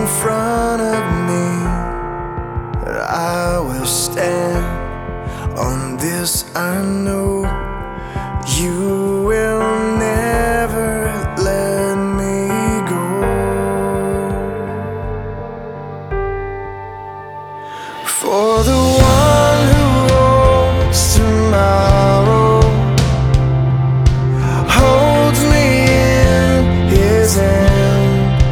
in front of me, but I will stand. On this I know you